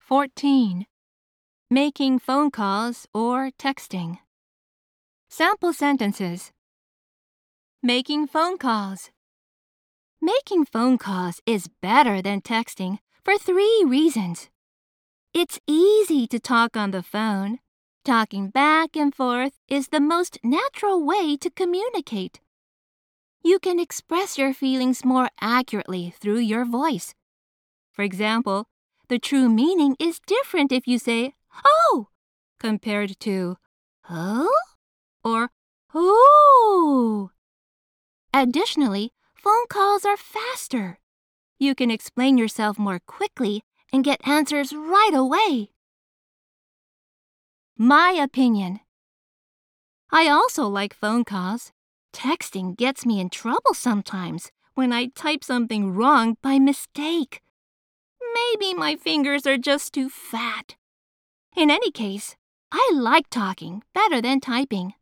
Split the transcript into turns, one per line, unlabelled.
14. Making phone calls or texting. Sample sentences. Making phone calls. Making phone calls is better than texting for 3 reasons. It's easy to talk on the phone. Talking back and forth is the most natural way to communicate. You can express your feelings more accurately through your voice. For example, the true meaning is different if you say, "Oh," compared to, "Oh?" or "Oh." Additionally, phone calls are faster. You can explain yourself more quickly and get answers right away. My opinion. I also like phone calls. Texting gets me in trouble sometimes when I type something wrong by mistake. Maybe my fingers are just too fat. In any case, I like talking better than typing.